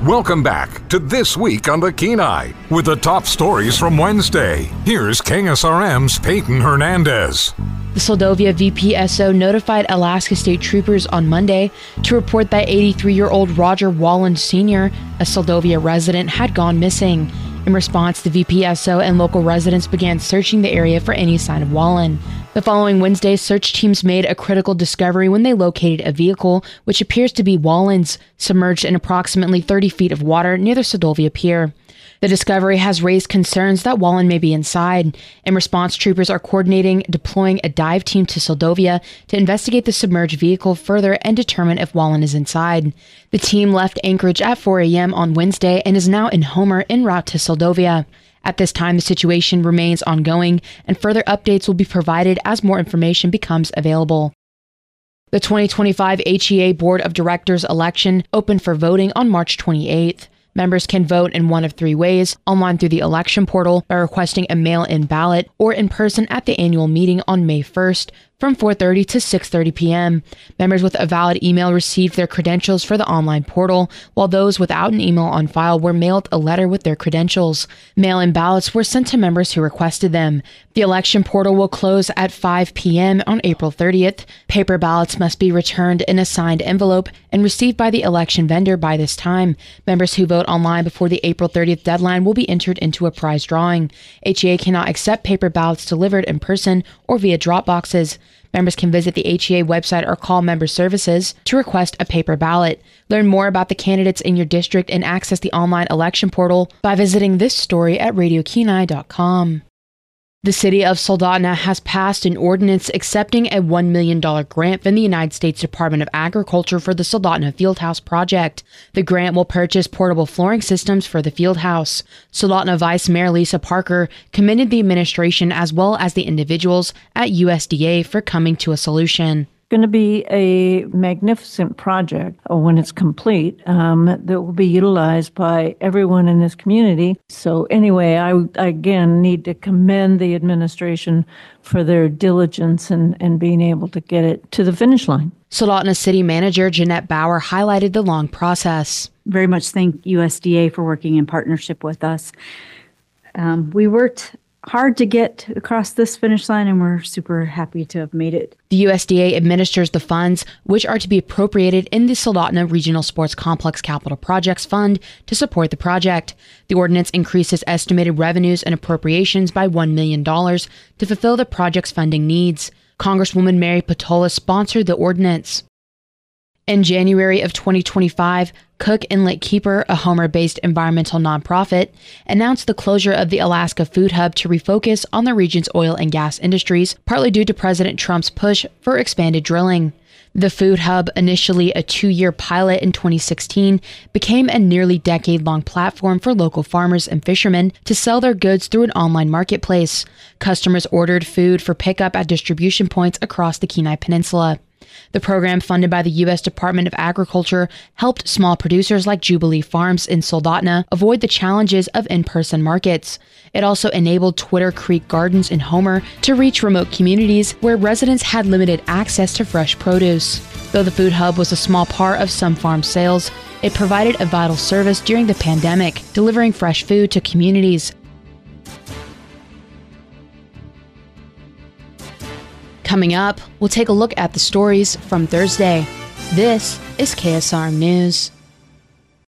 Welcome back to This Week on the Kenai with the top stories from Wednesday. Here's KSRM's Peyton Hernandez. The Seldovia VPSO notified Alaska State Troopers on Monday to report that 83-year-old Roger Wallen Sr., a Seldovia resident, had gone missing. In response, the VPSO and local residents began searching the area for any sign of Wallen. The following Wednesday, search teams made a critical discovery when they located a vehicle, which appears to be Wallen's, submerged in approximately 30 feet of water near the Seldovia Pier. The discovery has raised concerns that Wallen may be inside. In response, troopers are coordinating deploying a dive team to Seldovia to investigate the submerged vehicle further and determine if Wallen is inside. The team left Anchorage at 4 a.m. on Wednesday and is now in Homer en route to Seldovia. At this time, the situation remains ongoing, and further updates will be provided as more information becomes available. The 2025 HEA Board of Directors election opened for voting on March 28th. Members can vote in one of three ways: online through the election portal, by requesting a mail-in ballot, or in person at the annual meeting on May 1st from 4:30 to 6:30 p.m. Members with a valid email received their credentials for the online portal, while those without an email on file were mailed a letter with their credentials. Mail-in ballots were sent to members who requested them. The election portal will close at 5 p.m. on April 30th. Paper ballots must be returned in a signed envelope and received by the election vendor by this time. Members who vote online before the April 30th deadline will be entered into a prize drawing. HEA cannot accept paper ballots delivered in person or via drop boxes. Members can visit the HEA website or call Member Services to request a paper ballot. Learn more about the candidates in your district and access the online election portal by visiting this story at radiokenai.com. The city of Soldotna has passed an ordinance accepting a $1 million grant from the United States Department of Agriculture for the Soldotna Fieldhouse project. The grant will purchase portable flooring systems for the fieldhouse. Soldotna Vice Mayor Lisa Parker commended the administration as well as the individuals at USDA for coming to a solution. Going to be a magnificent project when it's complete that will be utilized by everyone in this community. So anyway, I again need to commend the administration for their diligence and being able to get it to the finish line. Soldotna City Manager Jeanette Bauer highlighted the long process. Very much thank USDA for working in partnership with us. We worked hard to get across this finish line, and we're super happy to have made it. The USDA administers the funds, which are to be appropriated in the Soldotna Regional Sports Complex Capital Projects Fund to support the project. The ordinance increases estimated revenues and appropriations by $1 million to fulfill the project's funding needs. Congresswoman Mary Patola sponsored the ordinance. In January of 2025, Cook Inlet Keeper, a Homer-based environmental nonprofit, announced the closure of the Alaska Food Hub to refocus on the region's oil and gas industries, partly due to President Trump's push for expanded drilling. The Food Hub, initially a 2-year pilot in 2016, became a nearly decade-long platform for local farmers and fishermen to sell their goods through an online marketplace. Customers ordered food for pickup at distribution points across the Kenai Peninsula. The program, funded by the U.S. Department of Agriculture, helped small producers like Jubilee Farms in Soldotna avoid the challenges of in-person markets. It also enabled Twitter Creek Gardens in Homer to reach remote communities where residents had limited access to fresh produce. Though the Food Hub was a small part of some farm sales, it provided a vital service during the pandemic, delivering fresh food to communities. Coming up, we'll take a look at the stories from Thursday. This is KSRM News.